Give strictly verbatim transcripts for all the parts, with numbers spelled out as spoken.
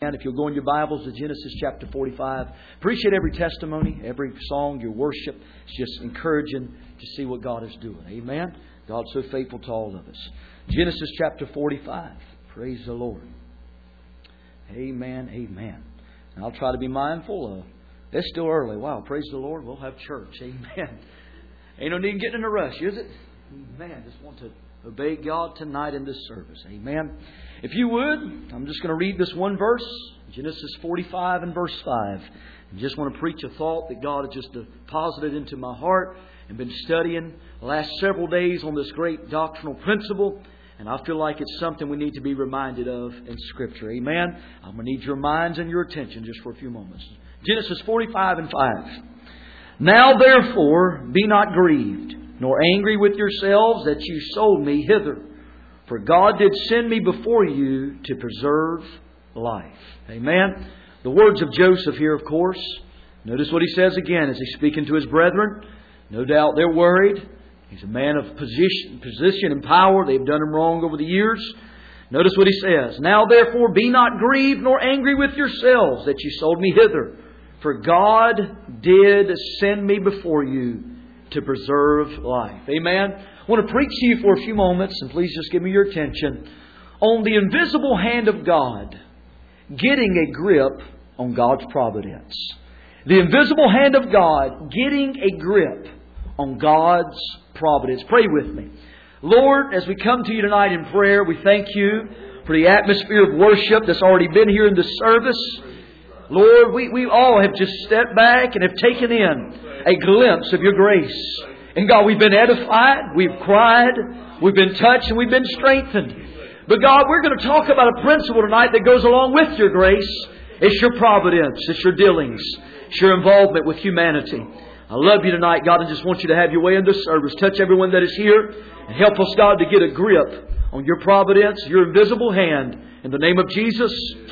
And if you'll go in your Bibles to Genesis chapter forty-five, appreciate every testimony, every song, your worship. It's just encouraging to see what God is doing. Amen. God's so faithful to all of us. Genesis chapter forty-five. Praise the Lord. Amen. Amen. And I'll try to be mindful of. It's still early. Wow. Praise the Lord. We'll have church. Amen. Ain't no need getting in a rush, is it? Amen. Just want to obey God tonight in this service. Amen. If you would, I'm just going to read this one verse, Genesis forty-five and verse five. I just want to preach a thought that God has just deposited into my heart and been studying the last several days on this great doctrinal principle. And I feel like it's something we need to be reminded of in Scripture. Amen. I'm going to need your minds and your attention just for a few moments. Genesis forty-five and five. Now therefore be not grieved, nor angry with yourselves that you sold me hither. For God did send me before you to preserve life. Amen. The words of Joseph here, of course. Notice what he says again as he's speaking to his brethren. No doubt they're worried. He's a man of position, position and power. They've done him wrong over the years. Notice what he says. Now therefore be not grieved nor angry with yourselves that you sold me hither. For God did send me before you to preserve life. Amen. I want to preach to you for a few moments, and please just give me your attention, on the invisible hand of God getting a grip on God's providence. The invisible hand of God getting a grip on God's providence. Pray with me. Lord, as we come to you tonight in prayer, we thank you for the atmosphere of worship that's already been here in this service. Lord, we, we all have just stepped back and have taken in a glimpse of your grace. And God, we've been edified, we've cried, we've been touched, and we've been strengthened. But God, we're going to talk about a principle tonight that goes along with your grace. It's your providence, it's your dealings, it's your involvement with humanity. I love you tonight, God, and just want you to have your way in this service. Touch everyone that is here and help us, God, to get a grip on your providence, your invisible hand. In the name of Jesus,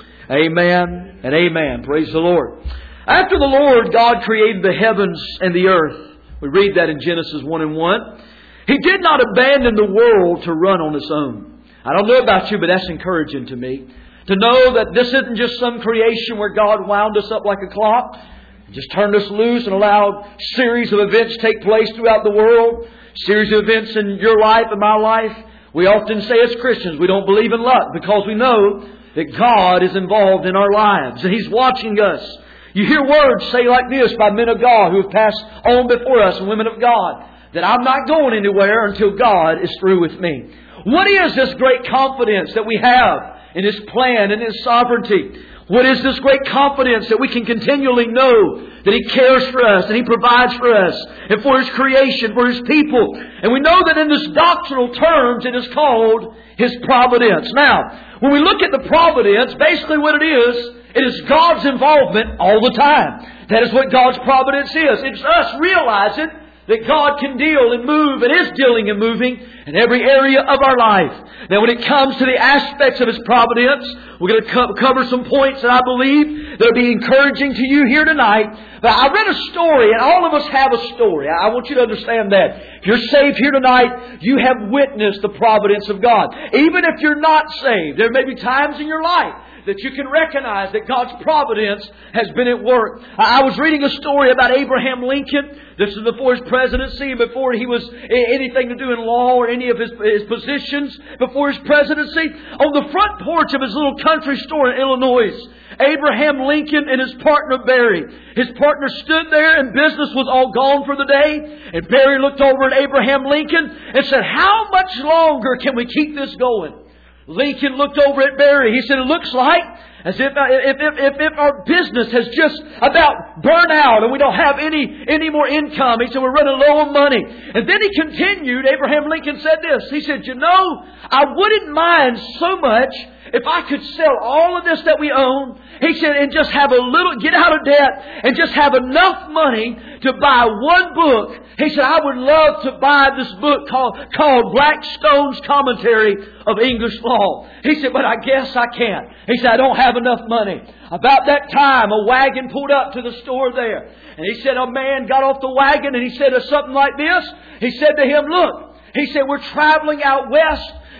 amen and amen. Praise the Lord. After the Lord God created the heavens and the earth, we read that in Genesis one and one. He did not abandon the world to run on its own. I don't know about you, but that's encouraging to me. To know that this isn't just some creation where God wound us up like a clock, just turned us loose and allowed a series of events take place throughout the world. Series of events in your life and my life. We often say as Christians we don't believe in luck because we know that God is involved in our lives and He's watching us. You hear words say like this by men of God who have passed on before us and women of God, that I'm not going anywhere until God is through with me. What is this great confidence that we have in His plan and His sovereignty? What is this great confidence that we can continually know that He cares for us and He provides for us and for His creation, for His people? And we know that in this doctrinal terms it is called His providence. Now, when we look at the providence, basically what it is, it is God's involvement all the time. That is what God's providence is. It's us realizing that God can deal and move and is dealing and moving in every area of our life. Now when it comes to the aspects of His providence, we're going to co- cover some points that I believe that will be encouraging to you here tonight. But I read a story, and all of us have a story. I want you to understand that. If you're saved here tonight, you have witnessed the providence of God. Even if you're not saved, there may be times in your life that you can recognize that God's providence has been at work. I was reading a story about Abraham Lincoln. This is before his presidency, before he was anything to do in law or any of his, his positions, before his presidency. On the front porch of his little country store in Illinois, Abraham Lincoln and his partner Barry. His partner stood there and business was all gone for the day. And Barry looked over at Abraham Lincoln and said, "How much longer can we keep this going?" Lincoln looked over at Barry. He said, "It looks like as if, if, if, if, if our business has just about burned out and we don't have any, any more income." He said, "We're running low on money." And then he continued, Abraham Lincoln said this. He said, "You know, I wouldn't mind so much if I could sell all of this that we own," he said, "and just have a little, get out of debt and just have enough money to buy one book." He said, "I would love to buy this book called, called Blackstone's Commentary of English Law." He said, "But I guess I can't." He said, "I don't have enough money." About that time, a wagon pulled up to the store there. And he said, a man got off the wagon and he said something like this. He said to him, "Look," he said, "we're traveling out west."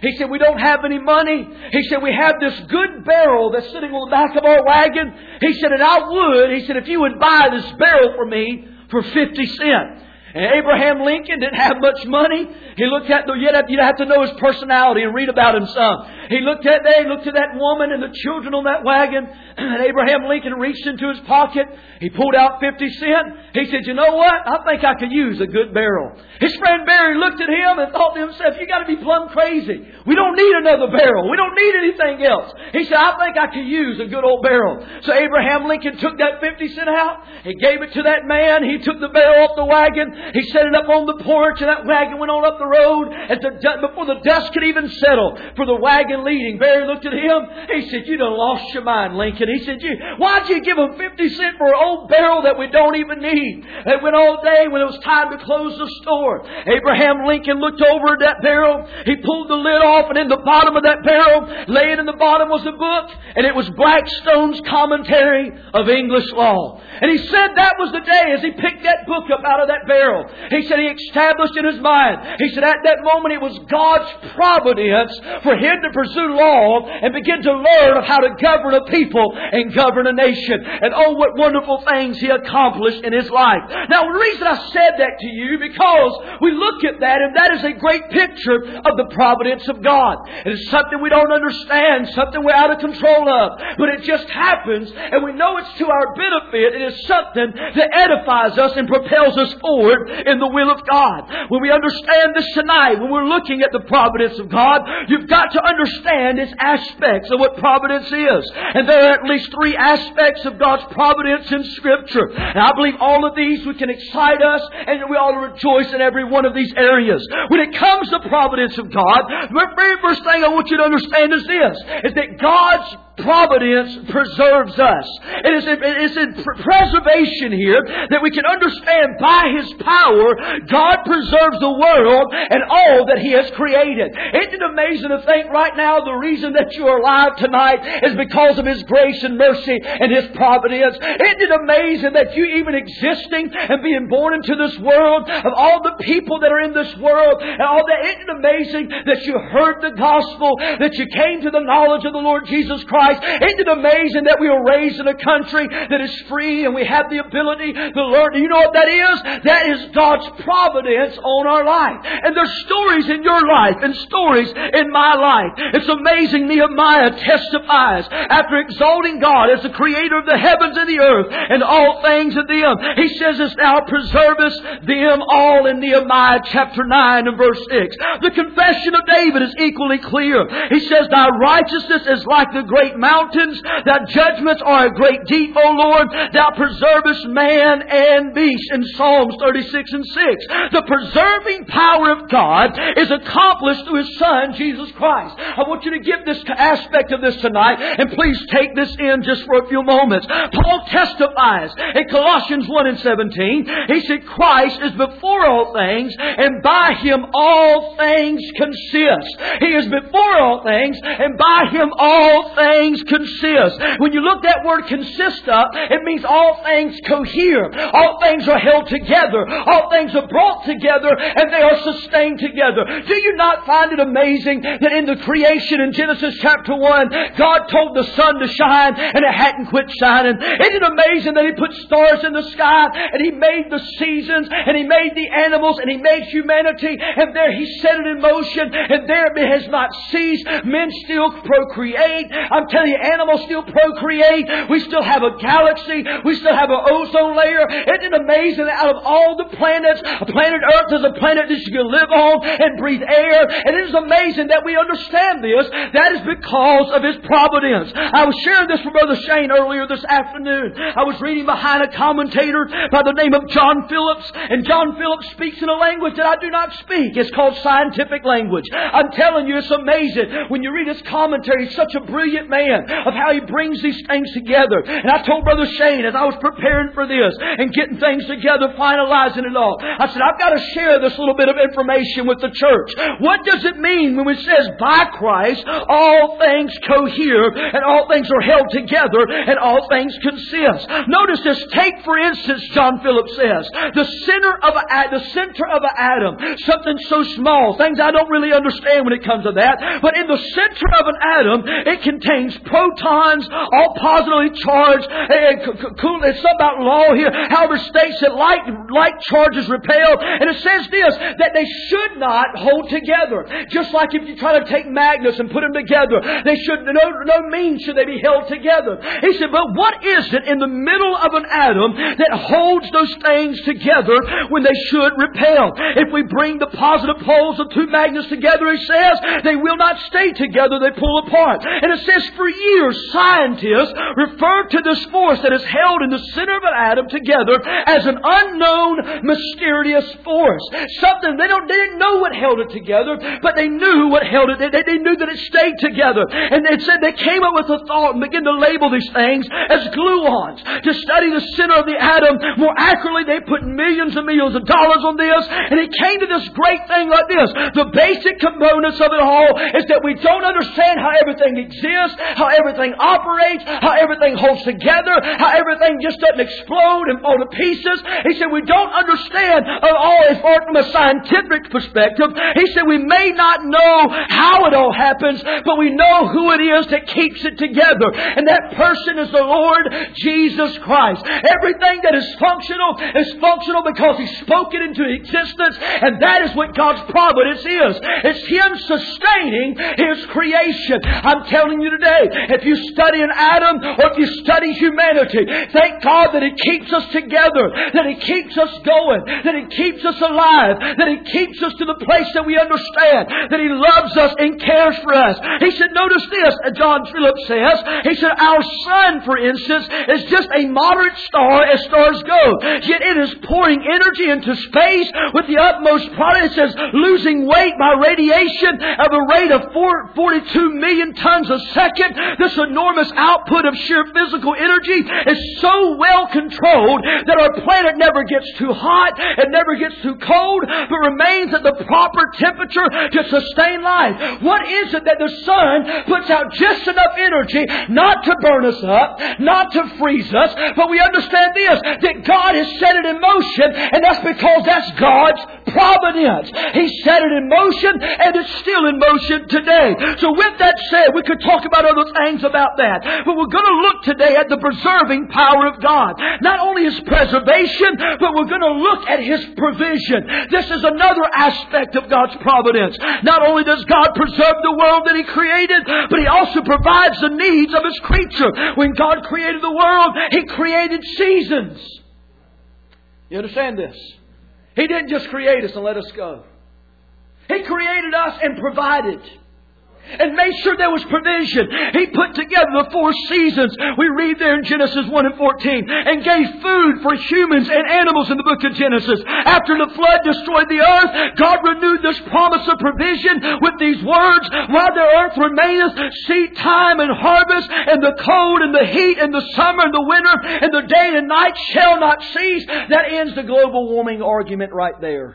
He said, we don't have any money. He said, we have this good barrel that's sitting on the back of our wagon. He said, and I would, he said, if you would buy this barrel for me for fifty cents. And Abraham Lincoln didn't have much money. He looked at the, you'd have, you'd have to know his personality and read about him some. He looked at that, he looked at that woman and the children on that wagon. And Abraham Lincoln reached into his pocket. He pulled out fifty cents. He said, you know what? I think I could use a good barrel. His friend Barry looked at him and thought to himself, you got to be plumb crazy. We don't need another barrel. We don't need anything else. He said, I think I could use a good old barrel. So Abraham Lincoln took that fifty cents out. He gave it to that man. He took the barrel off the wagon. He set it up on the porch, and that wagon went on up the road. As the, before the dust could even settle for the wagon leading, Barry looked at him. He said, you done lost your mind, Lincoln. He said, you, why'd you give him fifty cents for an old barrel that we don't even need? It went all day when it was time to close the store. Abraham Lincoln looked over at that barrel. He pulled the lid off, and in the bottom of that barrel, laying in the bottom was a book, and it was Blackstone's Commentary of English Law. And he said that was the day as he picked that book up out of that barrel. He said he established in his mind. He said at that moment it was God's providence for him to pursue law and begin to learn of how to govern a people and govern a nation. And oh, what wonderful things he accomplished in his life. Now, the reason I said that to you, because we look at that and that is a great picture of the providence of God. It is something we don't understand, something we're out of control of. But it just happens, and we know it's to our benefit. It is something that edifies us and propels us forward in the will of God. When we understand this tonight, when we're looking at the providence of God, you've got to understand its aspects of what providence is. And there are at least three aspects of God's providence in Scripture. And I believe all of these we can excite us, and we ought to rejoice in every one of these areas. When it comes to providence of God, the very first thing I want you to understand is this, is that God's providence preserves us. It is, it is in preservation here that we can understand by His power, God preserves the world and all that He has created. Isn't it amazing to think right now the reason that you are alive tonight is because of His grace and mercy and His providence? Isn't it amazing that you even existing and being born into this world, of all the people that are in this world and all that? Isn't it amazing that you heard the gospel, that you came to the knowledge of the Lord Jesus Christ? Isn't it amazing that we were raised in a country that is free and we have the ability to learn? Do you know what that is? That is God's providence on our life. And there's stories in your life and stories in my life. It's amazing. Nehemiah testifies after exalting God as the creator of the heavens and the earth and all things in them. He says this, thou preservest them all, in Nehemiah chapter nine and verse six. The confession of David is equally clear. He says, thy righteousness is like the great mountains, thy judgments are a great deep, O Lord. Thou preservest man and beast, in Psalms thirty-six and six. The preserving power of God is accomplished through His Son, Jesus Christ. I want you to get this aspect of this tonight, and please take this in just for a few moments. Paul testifies in Colossians one and seventeen. He said, Christ is before all things, and by Him all things consist. He is before all things, and by Him all things consist. When you look that word consist up, it means all things cohere. All things are held together. All things are brought together, and they are sustained together. Do you not find it amazing that in the creation in Genesis chapter one, God told the sun to shine and it hadn't quit shining? Isn't it amazing that He put stars in the sky and He made the seasons and He made the animals and He made humanity, and there He set it in motion, and there it has not ceased. Men still procreate. I'm telling you, animals still procreate. We still have a galaxy. We still have an ozone layer. Isn't it amazing that out of all the planets, planet Earth is a planet that you can live on and breathe air? And it is amazing that we understand this. That is because of His providence. I was sharing this with Brother Shane earlier this afternoon. I was reading behind a commentator by the name of John Phillips. And John Phillips speaks in a language that I do not speak. It's called scientific language. I'm telling you, it's amazing. When you read his commentary, he's such a brilliant man. plan of how He brings these things together. And I told Brother Shane as I was preparing for this and getting things together, finalizing it all, I said, I've got to share this little bit of information with the church. What does it mean when it says, by Christ, all things cohere and all things are held together and all things consist? Notice this. Take, for instance, John Phillips says, the center of a, the center of an atom, something so small, things I don't really understand when it comes to that, but in the center of an atom, it contains protons, all positively charged. It's something about law here. However, states that like, like charges repel. And it says this, that they should not hold together. Just like if you try to take magnets and put them together, they should, no, no means should they be held together. He said, but what is it in the middle of an atom that holds those things together when they should repel? If we bring the positive poles of two magnets together, he says, they will not stay together, they pull apart. And it says, for years, scientists refer to this force that is held in the center of an atom together as an unknown, mysterious force. Something, they don't, they didn't know what held it together, but they knew what held it. They, they knew that it stayed together. And it said they came up with a thought and began to label these things as gluons. To study the center of the atom more accurately, they put millions and millions of dollars on this, and it came to this great thing like this. The basic components of it all is that we don't understand how everything exists, how everything operates, how everything holds together, how everything just doesn't explode and fall to pieces. He said we don't understand at all as far from a scientific perspective. He said we may not know how it all happens, but we know who it is that keeps it together. And that person is the Lord Jesus Christ. Everything that is functional is functional because He spoke it into existence, and that is what God's providence is. It's Him sustaining His creation. I'm telling you today, if you study an atom or if you study humanity, thank God that He keeps us together, that He keeps us going, that He keeps us alive, that He keeps us to the place that we understand, that He loves us and cares for us. He said, notice this, John Phillips says, he said, our sun, for instance, is just a moderate star as stars go, yet it is pouring energy into space with the utmost product. It says, losing weight by radiation of a rate of forty-two million tons a second. This enormous output of sheer physical energy is so well controlled that our planet never gets too hot, it never gets too cold, but remains at the proper temperature to sustain life. What is it that the sun puts out just enough energy not to burn us up, not to freeze us, but we understand this, that God has set it in motion, and that's because that's God's providence. He set it in motion, and it's still in motion today. So with that said, we could talk about other things about that, but we're going to look today at the preserving power of God. Not only His preservation, but we're going to look at His provision. This is another aspect of God's providence. Not only does God preserve the world that He created, but He also provides the needs of His creature. When God created the world, He created seasons. You understand this? He didn't just create us and let us go. He created us and provided. And made sure there was provision. He put together the four seasons. We read there in Genesis one and fourteen. And gave food for humans and animals in the book of Genesis. After the flood destroyed the earth, God renewed this promise of provision with these words. While the earth remaineth, seed time and harvest, and the cold and the heat and the summer and the winter, and the day and night shall not cease. That ends the global warming argument right there.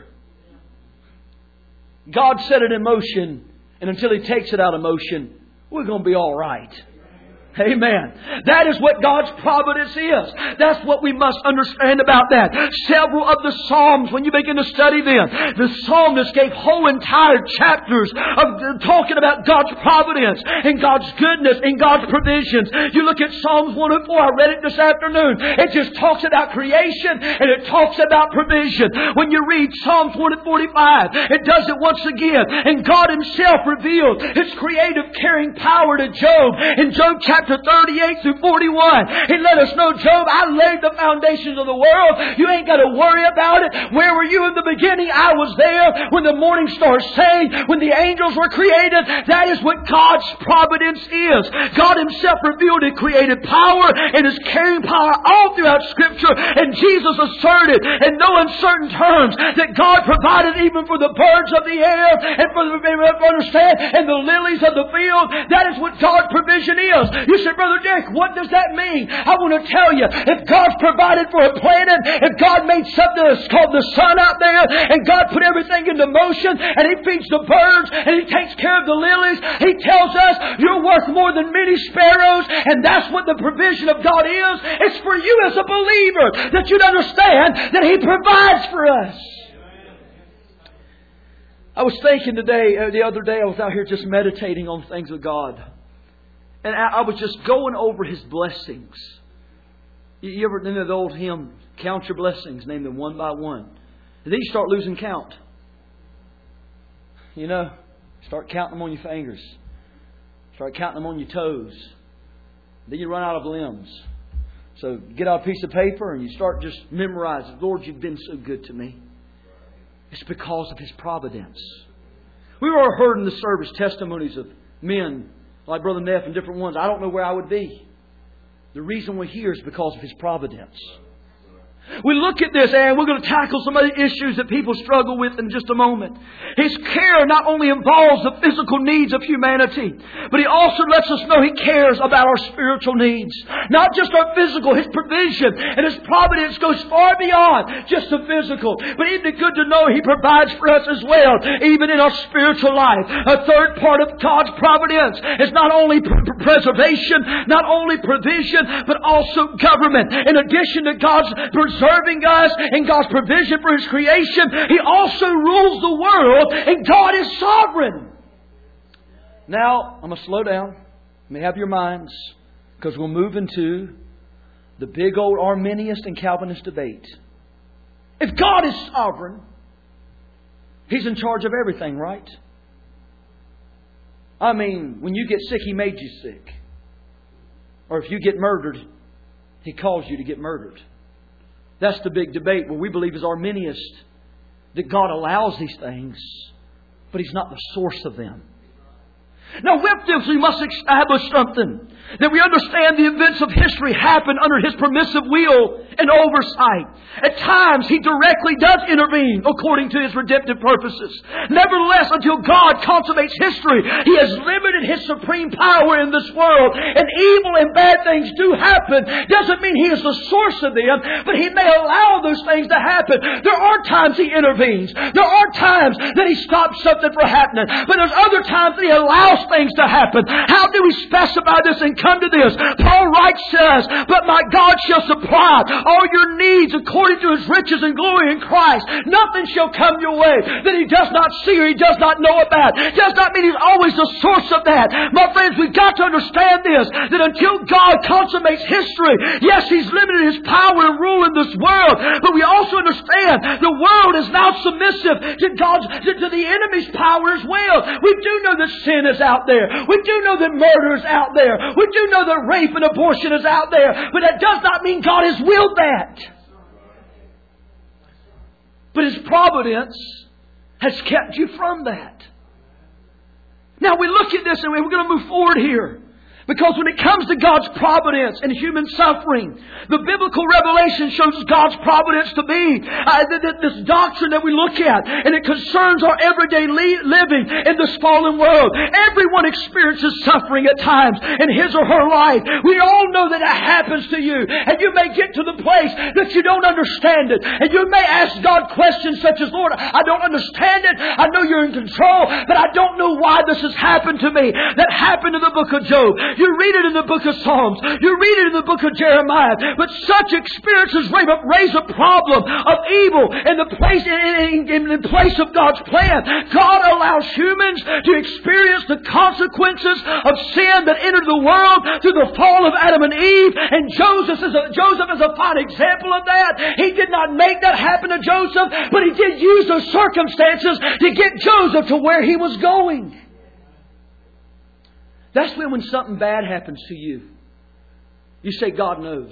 God set it in motion. And until He takes it out of motion, we're going to be all right. Amen. That is what God's providence is. That's what we must understand about that. Several of the Psalms, when you begin to study them, the psalmist gave whole entire chapters of talking about God's providence and God's goodness and God's provisions. You look at Psalms one oh four, I read it this afternoon. It just talks about creation and it talks about provision. When you read Psalms one forty-five, it does it once again. And God Himself revealed His creative caring power to Job. In Job chapter chapter thirty-eight through forty-one. He let us know, Job, I laid the foundations of the world. You ain't got to worry about it. Where were you in the beginning? I was there when the morning stars sang, when the angels were created. That is what God's providence is. God Himself revealed His creative power and His carrying power all throughout Scripture. And Jesus asserted in no uncertain terms that God provided even for the birds of the air and for the, understand, and the lilies of the field. That is what God's provision is. You say, Brother Dick, what does that mean? I want to tell you, if God's provided for a planet, if God made something that's called the sun out there, and God put everything into motion, and He feeds the birds, and He takes care of the lilies, He tells us you're worth more than many sparrows, and that's what the provision of God is. It's for you as a believer that you'd understand that He provides for us. I was thinking today, uh, the other day, I was out here just meditating on things of God. And I, I was just going over His blessings. You, you ever know the old hymn, count your blessings, name them one by one. And then you start losing count. You know, start counting them on your fingers. Start counting them on your toes. Then you run out of limbs. So get out a piece of paper and you start just memorizing. Lord, You've been so good to me. It's because of His providence. We've all heard in the service testimonies of men like Brother Neff and different ones. I don't know where I would be. The reason we're here is because of His providence. We look at this and we're going to tackle some of the issues that people struggle with in just a moment. His care not only involves the physical needs of humanity, but He also lets us know He cares about our spiritual needs. Not just our physical, His provision and His providence goes far beyond just the physical. But isn't it good to know He provides for us as well, even in our spiritual life. A third part of God's providence is not only preservation, not only provision, but also government. In addition to God's preserving us and God's provision for His creation, He also rules the world, and God is sovereign. Now, I'm going to slow down. Let me have your minds, because we'll move into the big old Arminianist and Calvinist debate. If God is sovereign, He's in charge of everything, right? I mean, when you get sick, He made you sick. Or if you get murdered, He caused you to get murdered. That's the big debate where we believe as Arminianists that God allows these things, but He's not the source of them. Now with this we must establish something. That we understand the events of history happen under His permissive will and oversight. At times He directly does intervene according to His redemptive purposes. Nevertheless, until God consummates history, He has limited His supreme power in this world. And evil and bad things do happen. Doesn't mean He is the source of them, but He may allow those things to happen. There are times He intervenes. There are times that He stops something from happening. But there's other times that He allows things to happen. How do we specify this and come to this? Paul writes says, but my God shall supply all your needs according to His riches and glory in Christ. Nothing shall come your way that He does not see or He does not know about. It does not mean He's always the source of that. My friends, we've got to understand this, that until God consummates history, yes, He's limited His power and rule in this world, but we also understand the world is now submissive to God's, to, to the enemy's power as well. We do know that sin is out there. We do know that murder is out there. We do know that rape and abortion is out there. But that does not mean God has willed that. But His providence has kept you from that. Now we look at this and we're going to move forward here. Because when it comes to God's providence and human suffering, the biblical revelation shows God's providence to be uh, th- th- this doctrine that we look at. And it concerns our everyday le- living in this fallen world. Everyone experiences suffering at times in his or her life. We all know that it happens to you. And you may get to the place that you don't understand it. And you may ask God questions such as, Lord, I don't understand it. I know You're in control, but I don't know why this has happened to me. That happened in the book of Job. You read it in the book of Psalms. You read it in the book of Jeremiah. But such experiences raise a problem of evil in the place, in, in, in place of God's plan. God allows humans to experience the consequences of sin that entered the world through the fall of Adam and Eve. And Joseph is a, Joseph is a fine example of that. He did not make that happen to Joseph, but he did use those circumstances to get Joseph to where he was going. That's when, when something bad happens to you You say God knows.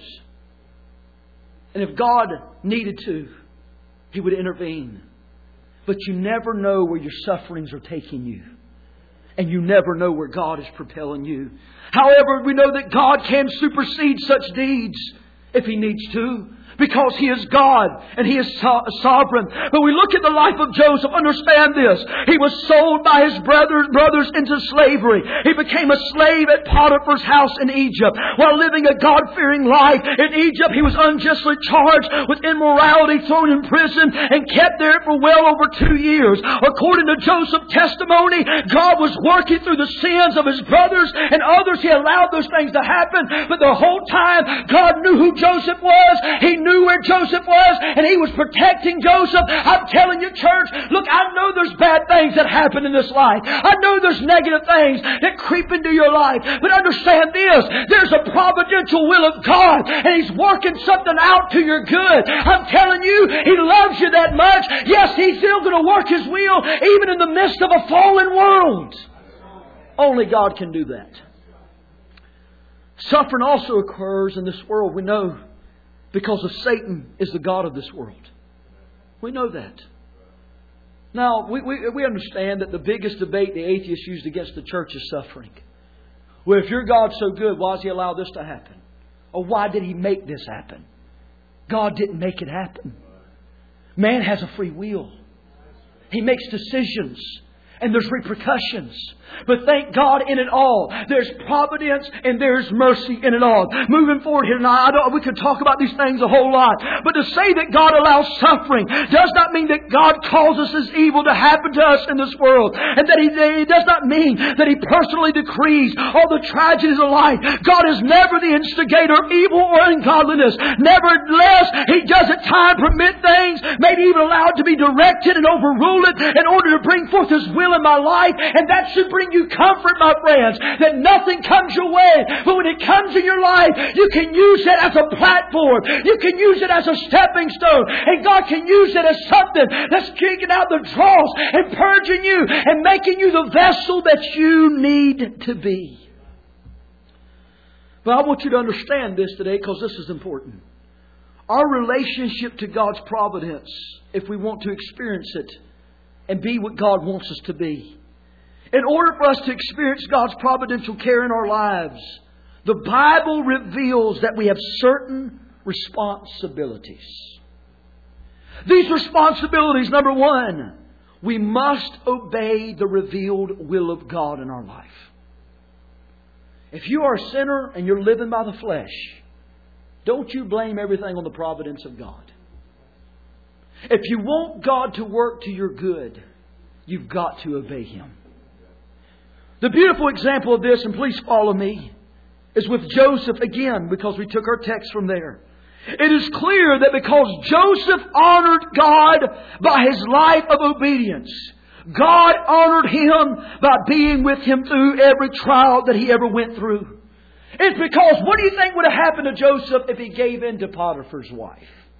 And if God needed to, He would intervene. But you never know where your sufferings are taking you. And you never know where God is propelling you. However, we know that God can supersede such deeds if He needs to. Because He is God and He is so- sovereign. But we look at the life of Joseph, understand this. He was sold by his brothers, brothers into slavery. He became a slave at Potiphar's house in Egypt. While living a God-fearing life in Egypt, he was unjustly charged with immorality, thrown in prison, and kept there for well over two years. According to Joseph's testimony, God was working through the sins of his brothers and others. He allowed those things to happen. But the whole time, God knew who Joseph was. He knew where Joseph was, and He was protecting Joseph. I'm telling you, church, look, I know there's bad things that happen in this life. I know there's negative things that creep into your life. But understand this, there's a providential will of God, and He's working something out to your good. I'm telling you, He loves you that much. Yes, He's still going to work His will, even in the midst of a fallen world. Only God can do that. Suffering also occurs in this world, we know, because of Satan is the God of this world. We know that. Now, we, we, we understand that the biggest debate the atheists used against the church is suffering. Well, if your God's so good, why does He allow this to happen? Or why did He make this happen? God didn't make it happen. Man has a free will. He makes decisions. And there's repercussions. But thank God in it all, there's providence and there's mercy in it all. Moving forward here tonight, I don't, we could talk about these things a whole lot. But to say that God allows suffering does not mean that God causes His evil to happen to us in this world. And that He, it does not mean that He personally decrees all the tragedies of life. God is never the instigator of evil or ungodliness. Nevertheless, He does at times permit things, maybe even allow it to be directed and overrule it in order to bring forth His will in my life, and that should bring you comfort, my friends, that nothing comes your way, but when it comes in your life, you can use it as a platform, you can use it as a stepping stone, and God can use it as something that's kicking out the dross and purging you and making you the vessel that you need to be. But I want you to understand this today, because this is important. Our relationship to God's providence, if we want to experience it and be what God wants us to be. In order for us to experience God's providential care in our lives, the Bible reveals that we have certain responsibilities. These responsibilities, number one, we must obey the revealed will of God in our life. If you are a sinner and you're living by the flesh, don't you blame everything on the providence of God. If you want God to work to your good, you've got to obey Him. The beautiful example of this, and please follow me, is with Joseph again, because we took our text from there. It is clear that because Joseph honored God by his life of obedience, God honored him by being with him through every trial that he ever went through. It's because, what do you think would have happened to Joseph if he gave in to Potiphar's wife?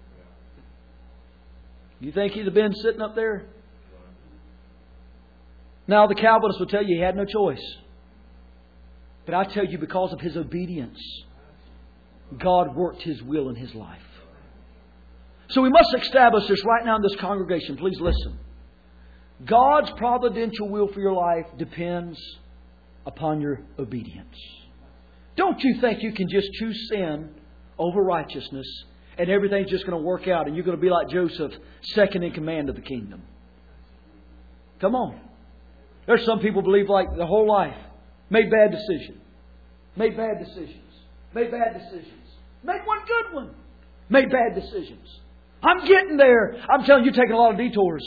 You think he'd have been sitting up there? Now, the Calvinists will tell you he had no choice. But I tell you, because of his obedience, God worked His will in his life. So we must establish this right now in this congregation. Please listen. God's providential will for your life depends upon your obedience. Don't you think you can just choose sin over righteousness and everything's just going to work out and you're going to be like Joseph, second in command of the kingdom? Come on. There's some people believe like their whole life. Made bad decisions. Made bad decisions. Made bad decisions. Made one good one. Made bad decisions. I'm getting there. I'm telling you, you're taking a lot of detours.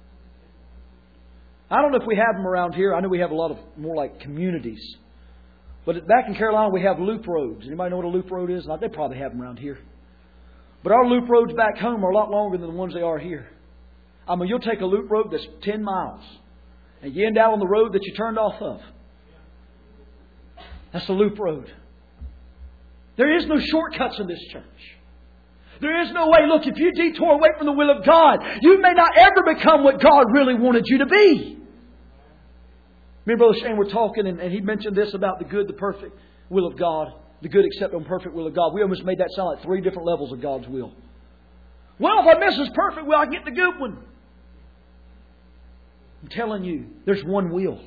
I don't know if we have them around here. I know we have a lot of more like communities. But back in Carolina, we have loop roads. Anybody know what a loop road is? They probably have them around here. But our loop roads back home are a lot longer than the ones they are here. I mean, you'll take a loop road that's ten miles. And you end out on the road that you turned off of. That's the loop road. There is no shortcuts in this church. There is no way. Look, if you detour away from the will of God, you may not ever become what God really wanted you to be. Me and Brother Shane were talking, and, and he mentioned this about the good, the perfect will of God. the good, acceptable, and perfect will of God. We almost made that sound like three different levels of God's will. Well, if I miss His perfect will, I get the good one. I'm telling you, there's one will.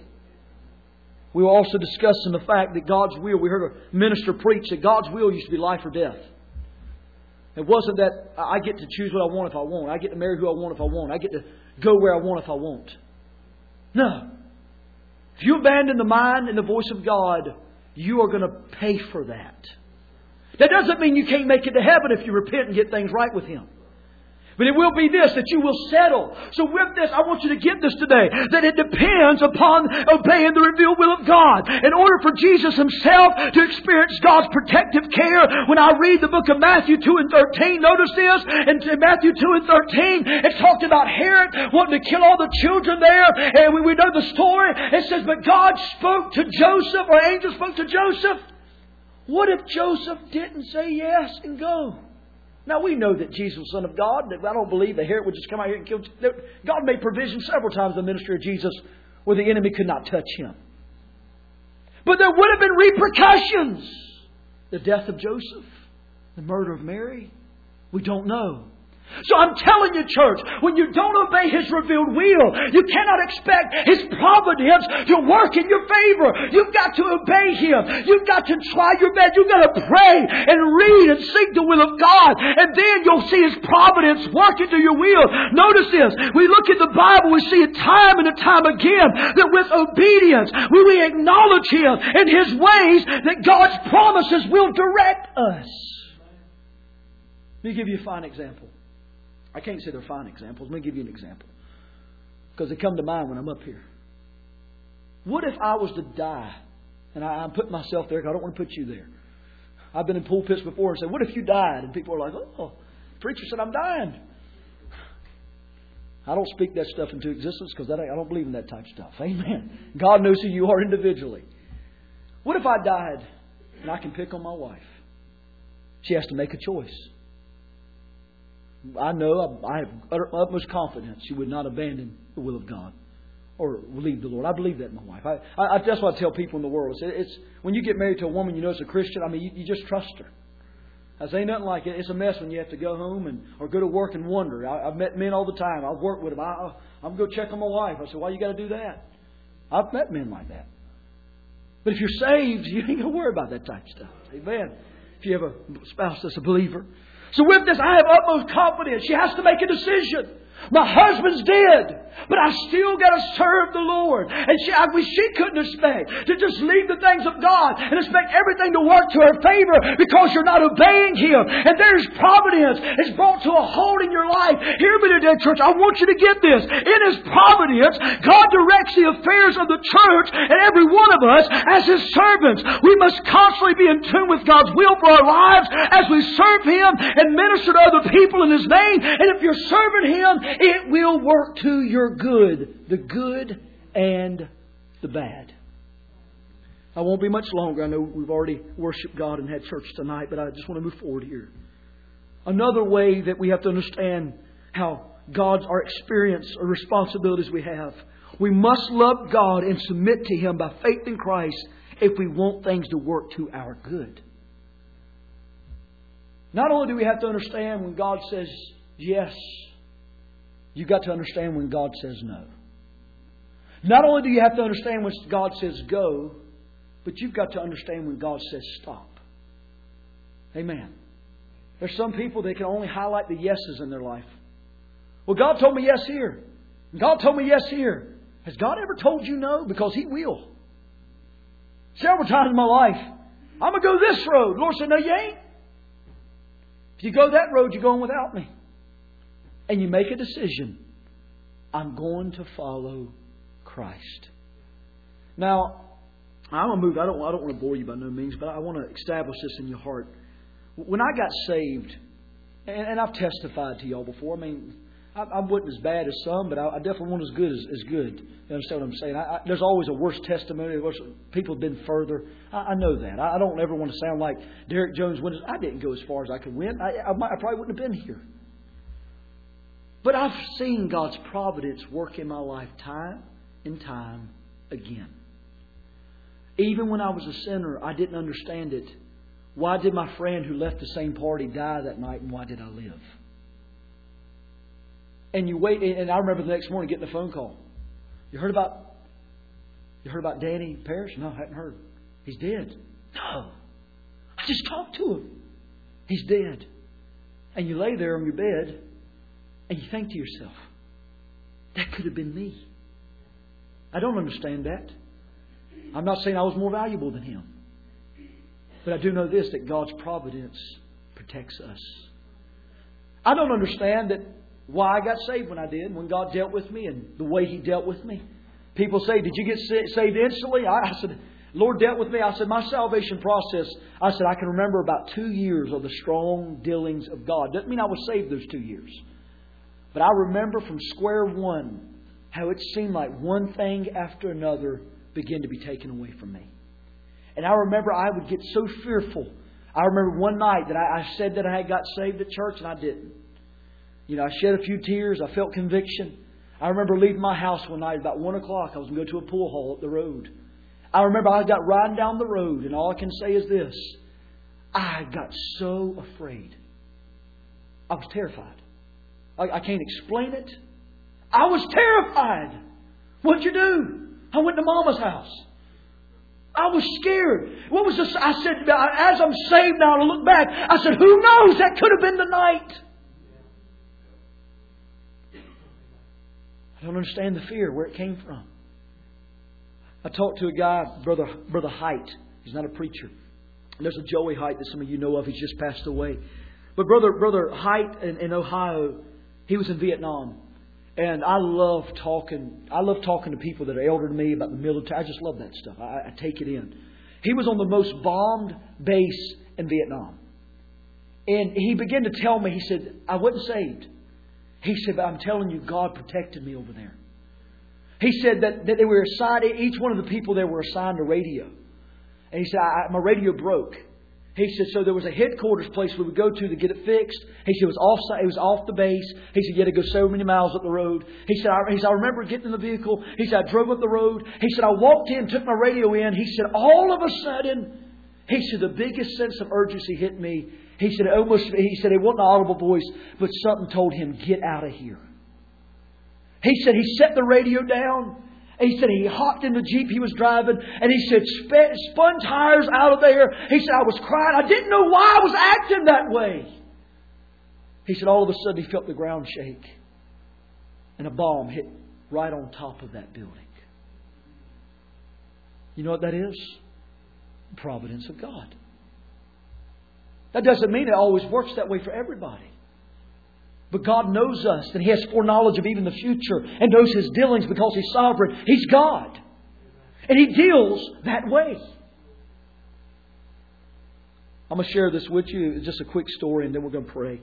We were also discussing the fact that God's will, we heard a minister preach that God's will used to be life or death. It wasn't that I get to choose what I want if I want. I get to marry who I want if I want. I get to go where I want if I want. No. If you abandon the mind and the voice of God, you are going to pay for that. That doesn't mean you can't make it to heaven if you repent and get things right with Him. But it will be this, that you will settle. So with this, I want you to get this today, that it depends upon obeying the revealed will of God. In order for Jesus Himself to experience God's protective care, when I read the book of Matthew two and thirteen, notice this, in Matthew two and thirteen, it talked about Herod wanting to kill all the children there, and we, we know the story. It says, but God spoke to Joseph, or angel spoke to Joseph. What if Joseph didn't say yes and go? Now, we know that Jesus was the Son of God. That I don't believe that Herod would just come out here and kill. God made provision several times in the ministry of Jesus where the enemy could not touch Him. But there would have been repercussions. The death of Joseph, the murder of Mary, we don't know. So I'm telling you, church, when you don't obey His revealed will, you cannot expect His providence to work in your favor. You've got to obey Him. You've got to try your best. You've got to pray and read and seek the will of God. And then you'll see His providence work into your will. Notice this. We look at the Bible, we see it time and time again that with obedience, when we acknowledge Him and His ways, that God's promises will direct us. Let me give you a fine example. I can't say they're fine examples. Let me give you an example. Because they come to mind when I'm up here. What if I was to die? And I, I'm putting myself there because I don't want to put you there. I've been in pulpits before and said, what if you died? And people are like, oh, the preacher said I'm dying. I don't speak that stuff into existence because I don't believe in that type of stuff. Amen. God knows who you are individually. What if I died and I can pick on my wife? She has to make a choice. I know, I have utmost confidence she would not abandon the will of God or leave the Lord. I believe that in my wife. I, I, that's what I tell people in the world. It's, it's when you get married to a woman you know is a Christian, I mean, you, you just trust her. I say nothing like it. It's a mess when you have to go home and or go to work and wonder. I, I've met men all the time. I've worked with them. I, I'm going to go check on my wife. I say, why you got to do that? I've met men like that. But if you're saved, you ain't going to worry about that type of stuff. Amen. If you have a spouse that's a believer. So with this, I have utmost confidence. She has to make a decision. My husband's dead, but I still got to serve the Lord. And she, I, she couldn't expect to just leave the things of God and expect everything to work to her favor because you're not obeying Him. And there's providence. It's brought to a hold in your life. Hear me today, church. I want you to get this. In His providence, God directs the affairs of the church and every one of us as His servants. We must constantly be in tune with God's will for our lives as we serve Him and minister to other people in His name. And if you're serving Him, it will work to your good. The good and the bad. I won't be much longer. I know we've already worshiped God and had church tonight, but I just want to move forward here. Another way that we have to understand how God's our experience or responsibilities we have. We must love God and submit to Him by faith in Christ if we want things to work to our good. Not only do we have to understand when God says yes, you've got to understand when God says no. Not only do you have to understand when God says go, but you've got to understand when God says stop. Amen. There's some people that can only highlight the yeses in their life. Well, God told me yes here. God told me yes here. Has God ever told you no? Because He will. Several times in my life, I'm going to go this road. The Lord said, no, you ain't. If you go that road, you're going without me. And you make a decision. I'm going to follow Christ. Now, I'm going to move. I don't, I don't want to bore you by no means, but I want to establish this in your heart. When I got saved, and, and I've testified to y'all before. I mean, I, I wasn't as bad as some, but I, I definitely wasn't as good as, as good. You understand what I'm saying? I, I, there's always a worse testimony. Worse, people have been further. I, I know that. I, I don't ever want to sound like Derek Jones went. I didn't go as far as I could win. I, I, I probably wouldn't have been here. But I've seen God's providence work in my life time and time again. Even when I was a sinner, I didn't understand it. why did my friend who left the same party die that night, and why did I live? And you wait, and I remember the next morning getting a phone call. You heard about you heard about Danny Parrish? No, I hadn't heard. He's dead. No. I just talked to him. He's dead. And you lay there on your bed and you think to yourself, that could have been me. I don't understand that. I'm not saying I was more valuable than him. But I do know this, that God's providence protects us. I don't understand that why I got saved when I did, when God dealt with me and the way He dealt with me. People say, did you get saved instantly? I, I said, Lord dealt with me. I said, my salvation process, I said, I can remember about two years of the strong dealings of God. Doesn't mean I was saved those two years. But I remember from square one how it seemed like one thing after another began to be taken away from me. And I remember I would get so fearful. I remember one night that I, I said that I had got saved at church and I didn't. You know, I shed a few tears. I felt conviction. I remember leaving my house one night about one o'clock. I was going to go to a pool hall up the road. I remember I got riding down the road, and all I can say is this. I got so afraid. I was terrified. I, I can't explain it. I was terrified. What'd you do? I went to Mama's house. I was scared. What was this? I said, as I'm saved now to look back, I said, who knows? That could have been the night. I don't understand the fear, where it came from. I talked to a guy, Brother Brother Height. He's not a preacher. There's a Joey Height that some of you know of. He's just passed away. But Brother Brother Height in, in Ohio, he was in Vietnam. And I love talking. I love talking to people that are elder than me about the military. I just love that stuff. I, I take it in. He was on the most bombed base in Vietnam. And he began to tell me, he said, I wasn't saved. He said, but I'm telling you, God protected me over there. He said that, that they were assigned, each one of the people there were assigned a radio. And he said, I, my radio broke. He said, so there was a headquarters place we would go to to get it fixed. He said, it was off, it was off the base. He said, you had to go so many miles up the road. He said, I, he said, I remember getting in the vehicle. He said, I drove up the road. He said, I walked in, took my radio in. He said, all of a sudden, he said, the biggest sense of urgency hit me. He said, almost, he said, it wasn't an audible voice, but something told him, get out of here. He said he set the radio down. And he said he hopped in the Jeep he was driving. And he said sp- spun tires out of there. He said I was crying. I didn't know why I was acting that way. He said all of a sudden he felt the ground shake. And a bomb hit right on top of that building. You know what that is? The providence of God. That doesn't mean it always works that way for everybody. But God knows us, and He has foreknowledge of even the future and knows His dealings because He's sovereign. He's God. And He deals that way. I'm going to share this with you. It's just a quick story, and then we're going to pray.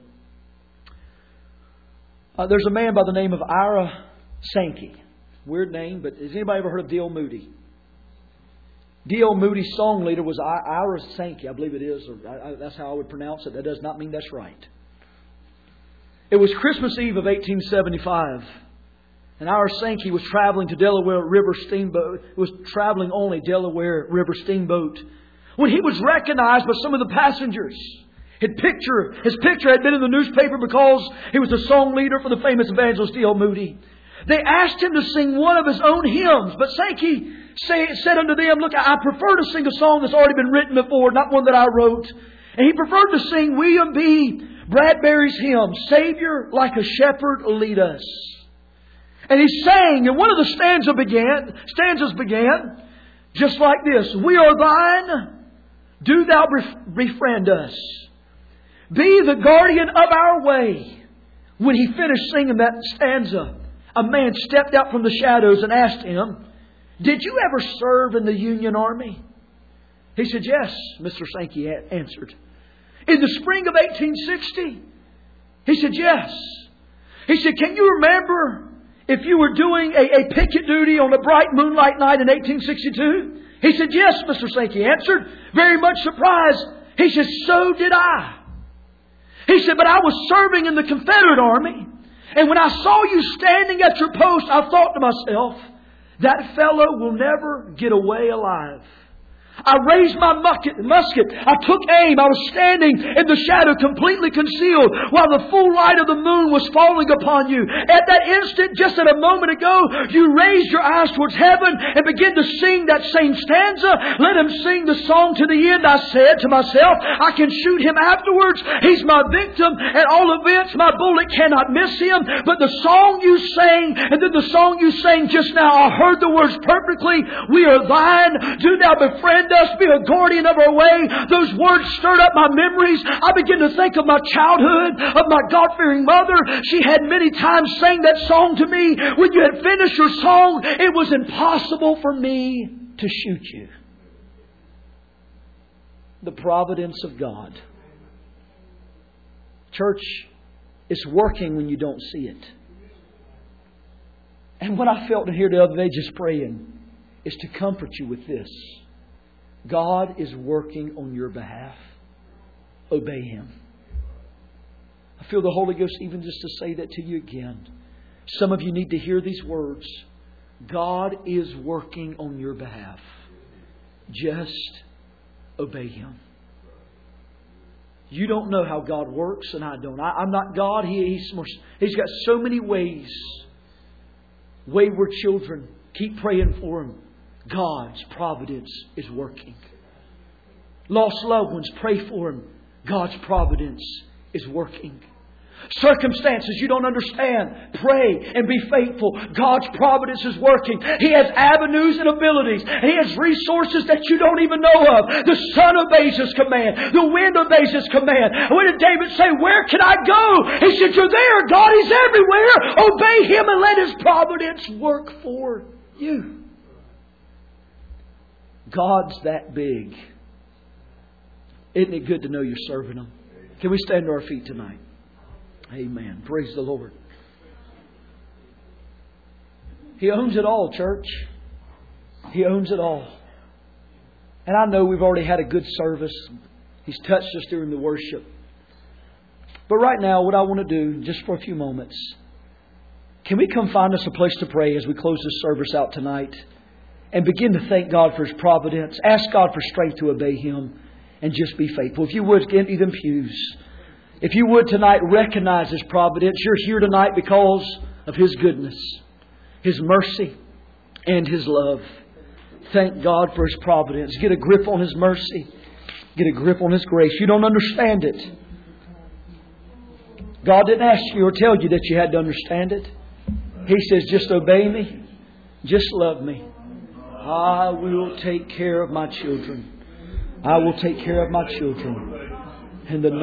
Uh, there's a man by the name of Ira Sankey. Weird name, but has anybody ever heard of D L Moody? D L Moody's song leader was Ira Sankey, I believe it is. Or I, I, that's how I would pronounce it. That does not mean that's right. It was Christmas Eve of eighteen seventy-five. And Ira Sankey was traveling to Delaware River Steamboat. Was traveling on a Delaware River Steamboat when he was recognized by some of the passengers. His picture, his picture had been in the newspaper because he was the song leader for the famous evangelist D L Moody. They asked him to sing one of his own hymns, but Sankey say, said unto them, look, I prefer to sing a song that's already been written before, not one that I wrote. And he preferred to sing William B. Bradbury's hymn, Savior, like a shepherd, lead us. And he sang, and one of the stanza began, stanzas began just like this. We are thine, do thou befriend us. Be the guardian of our way. When he finished singing that stanza, a man stepped out from the shadows and asked him, did you ever serve in the Union Army? He said, yes, Mister Sankey answered. In the spring of eighteen sixty? He said, yes. He said, can you remember if you were doing a, a picket duty on a bright moonlight night in eighteen sixty-two? He said, yes, Mister Sankey answered, very much surprised. He said, so did I. He said, but I was serving in the Confederate Army. And when I saw you standing at your post, I thought to myself, that fellow will never get away alive. I raised my musket, musket. I took aim. I was standing in the shadow, completely concealed, while the full light of the moon was falling upon you. At that instant, just at a moment ago, you raised your eyes towards heaven and began to sing that same stanza. Let him sing the song to the end. I said to myself, I can shoot him afterwards. He's my victim. At all events, my bullet cannot miss him. But the song you sang, and then the song you sang just now, I heard the words perfectly. We are thine. Do thou befriend us. Be a guardian of our way. Those words stirred up my memories. I began to think of my childhood, of my God-fearing mother. She had many times sang that song to me. When you had finished your song, it was impossible for me to shoot you. The providence of God. Church, it's working when you don't see it. And what I felt here the other day just praying is to comfort you with this. God is working on your behalf. Obey Him. I feel the Holy Ghost even just to say that to you again. Some of you need to hear these words. God is working on your behalf. Just obey Him. You don't know how God works, and I don't. I, I'm not God. He, he's, he's got so many ways. Wayward children, keep praying for them. God's providence is working. Lost loved ones, pray for them. God's providence is working. Circumstances you don't understand, pray and be faithful. God's providence is working. He has avenues and abilities. He has resources that you don't even know of. The sun obeys His command. The wind obeys His command. What did David say? Where can I go? He said, you're there. God is everywhere. Obey Him and let His providence work for you. God's that big. Isn't it good to know you're serving Him? Can we stand to our feet tonight? Amen. Praise the Lord. He owns it all, church. He owns it all. And I know we've already had a good service. He's touched us during the worship. But right now, what I want to do, just for a few moments, can we come find us a place to pray as we close this service out tonight and begin to thank God for His providence. Ask God for strength to obey Him and just be faithful. If you would, get into them pews. If you would tonight recognize His providence. You're here tonight because of His goodness, His mercy, and His love. Thank God for His providence. Get a grip on His mercy. Get a grip on His grace. You don't understand it. God didn't ask you or tell you that you had to understand it. He says, just obey me. Just love me. I will take care of my children. I will take care of my children. In the